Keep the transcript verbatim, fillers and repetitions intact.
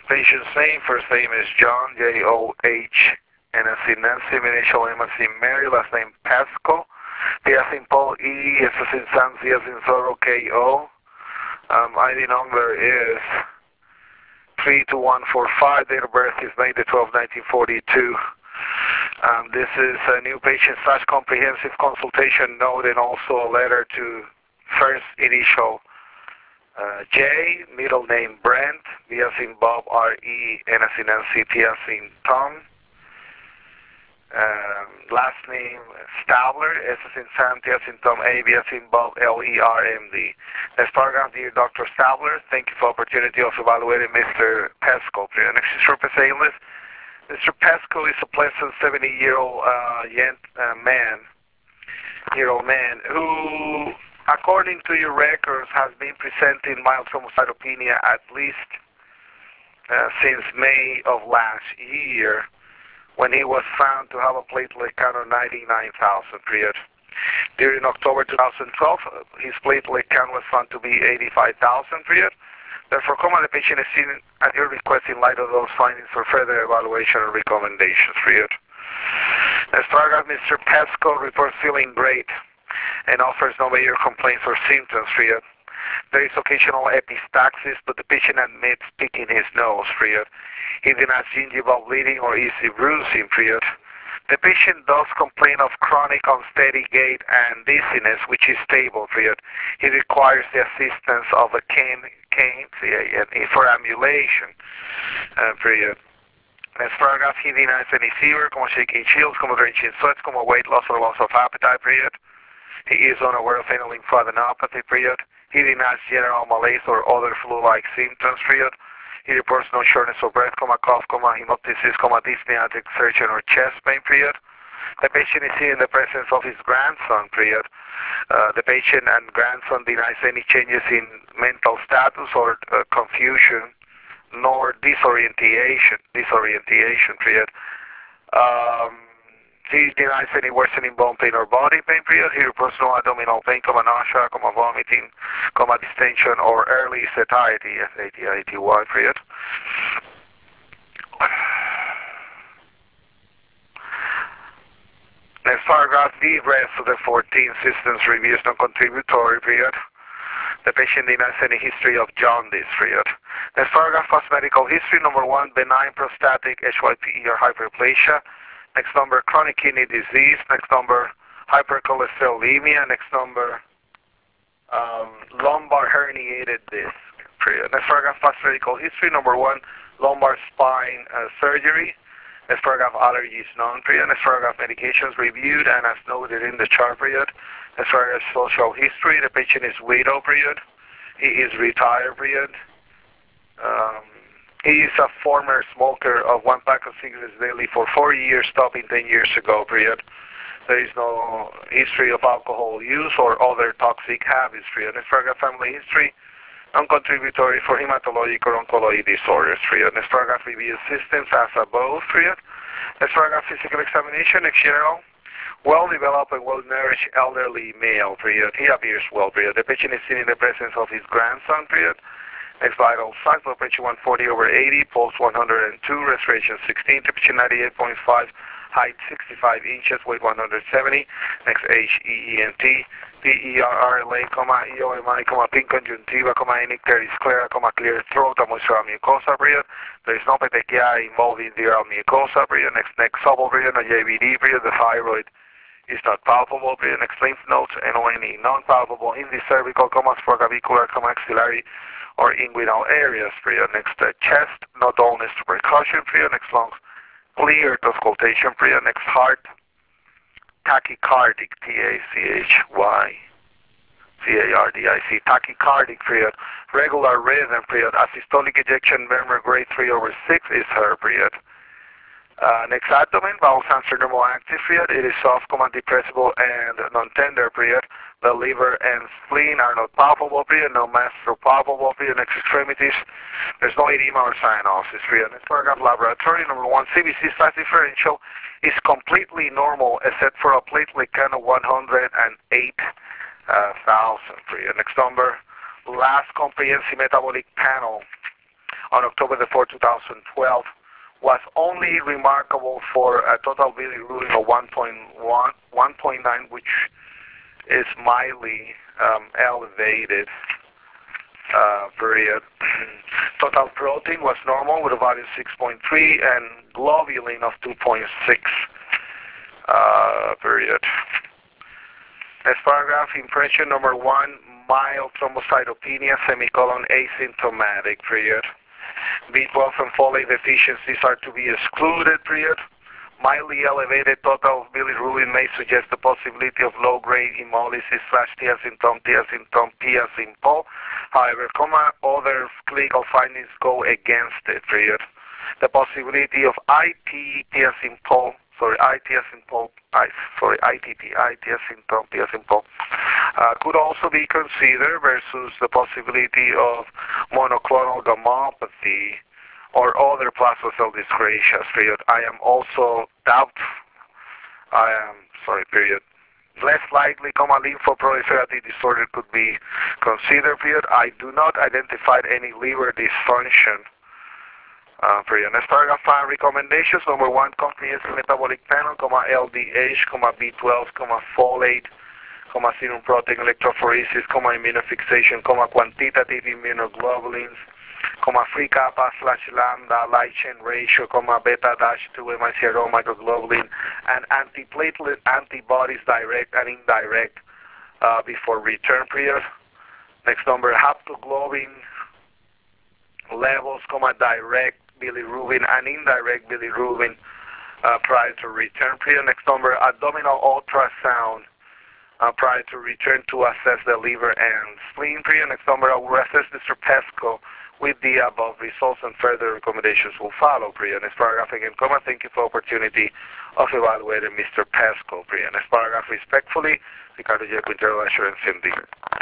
Patient's name, first name is John, J O H, N as in Nancy, initial M as in Mary, last name Pasco, P as in Paul, E, S as in Sam, Z as in Zorro, K O. Um, I D number is three two one four five, date of birth is May the twelfth, nineteen forty-two. Um, this is a new patient slash comprehensive consultation note and also a letter to first initial uh, J, middle name Brent, B as in Bob, R E, N as in Nancy, T as in Tom. Um, last name Stabler, S as in Sam, T as in Tom, A, B as in Bob, L E R M D. Next paragraph, dear Doctor Stabler, thank you for the opportunity of evaluating Mister Pesco. Next is your list. Mister Pesco is a pleasant seventy-year-old uh, uh, man, year-old man who, according to your records, has been presenting mild thrombocytopenia at least uh, since May of last year, when he was found to have a platelet count of ninety-nine thousand, period. During October two thousand twelve, his platelet count was found to be eighty-five thousand, period. Therefore, comma, the patient is seen at your request in light of those findings for further evaluation and recommendations, period. Next paragraph, Mister Pesco reports feeling great and offers no major complaints or symptoms, period. There is occasional epistaxis, but the patient admits picking his nose, period. He denies gingival bleeding or easy bruising, period. The patient does complain of chronic unsteady gait and dizziness, which is stable, period. He requires the assistance of a cane, cane C A N E, for ambulation, uh, period. Next paragraph, he denies any fever, como shaking chills, como drenching sweats, como weight loss or loss of appetite, period. He is unaware of any lymphadenopathy, period. He denies general malaise or other flu-like symptoms, period. He reports no shortness of breath, comma, cough, comma, hemoptysis, comma, dyspnea, exertion, or chest pain, period. The patient is seen in the presence of his grandson, period. Uh, the patient and grandson denies any changes in mental status or uh, confusion, nor disorientation, disorientation, period. Um, he denies any worsening bone pain or body pain, period. He reports no abdominal pain, comma, nausea, comma, vomiting, comma, distension, or early satiety, S A T I T Y, period. Next paragraph, the rest of the fourteen systems review is non-contributory, period. The patient denies any history of jaundice, period. Next paragraph, past medical history. Number one, benign prostatic H Y P E or hyperplasia. Next number, chronic kidney disease. Next number, hypercholesterolemia. Next number, um, lumbar herniated disc, period. Next paragraph, past medical history. Number one, lumbar spine uh, surgery. Next paragraph, allergies none, period. Next paragraph, medications reviewed and as noted in the chart, period. Next paragraph, social history. The patient is widow, period. He is retired, period. Um, he is a former smoker of one pack of cigarettes daily for four years, stopping ten years ago, period. There is no history of alcohol use or other toxic habits, period. Next paragraph, family history. Non-contributory for hematologic or oncologic disorders, period. Next paragraph, review systems as above, period. Next paragraph, physical examination, next general. Well-developed and well-nourished elderly male, period. He appears well, period. The patient is seen in the presence of his grandson, period. Next vital signs, blood pressure one forty over eighty, pulse one hundred two, respiration sixteen, temperature ninety-eight point five, height sixty-five inches, weight one hundred seventy. Next H E E N T, P E R R L A, comma, E O M I, comma, pink conjunctiva, comma, icteris sclera, comma, clear throat, moisture mucosa, period. There is no petechiae involving the oral mucosa, period. Next, next subble, period, no J V D, period. The thyroid is not palpable, period. Next lymph nodes, N O N E, non-palpable in the cervical, comma, supraclavicular, comma, axillary, or inguinal areas, period. Next, uh, chest, no dullness to percussion, period. Next, lungs, clear to auscultation, period. Next, heart, tachycardic, T A C H Y C A R D I C, tachycardic, period. Regular rhythm, period. Asystolic ejection murmur grade three over six is her, period. Uh, next, abdomen, bowel sounds are normal active, period. It is soft, comma, depressible, and non-tender, period. The liver and spleen are not palpable, period. No mass or palpable, period. Next, extremities, there's no edema or cyanosis, period. Next paragraph, laboratory. Number one, C B C size differential is completely normal except for a platelet count of one hundred eight thousand, period. Next number, last comprehensive metabolic panel on October the fourth, two thousand twelve, was only remarkable for a total bilirubin of one point one, one point nine, which is mildly um, elevated. Uh, period. Total protein was normal with a value of six point three and globulin of two point six. Uh, period. Next paragraph, impression number one, mild thrombocytopenia, semicolon, asymptomatic, period. B twelve and folate deficiencies are to be excluded, period. Mildly elevated total bilirubin may suggest the possibility of low-grade hemolysis slash T-asymptom, T-asymptom, P-asymptom. However, comma, other clinical findings go against it, period. The possibility of I T, T-asymptom, sorry, I T-asymptom, I, sorry, I T P, I T-asymptom, T-asymptom, uh, could also be considered versus the possibility of monoclonal gammopathy or other plasma cell dyscrasias, period. I am also doubt, I am, sorry, period. Less likely, comma, lymphoproliferative disorder could be considered, period. I do not identify any liver dysfunction, uh, period. Next paragraph, five recommendations. Number one, comprehensive metabolic panel, comma, L D H, comma, B twelve, comma, folate, comma, serum protein electrophoresis, comma, immunofixation, comma, quantitative immunoglobulins, comma, free kappa slash lambda light chain ratio, comma, beta dash two M I C R O microglobulin, and antiplatelet antibodies direct and indirect uh, before return, period. Next number, haptoglobin levels, comma, direct bilirubin and indirect bilirubin uh, prior to return, period. Next number, abdominal ultrasound uh, prior to return to assess the liver and spleen, period. Next number, I will assess Mister Pesco with the above results, and further recommendations will follow, period. Next paragraph again, comma, thank you for the opportunity of evaluating Mister Pesco, period. Next paragraph, respectfully, Ricardo J. Quintero, Assurance M D.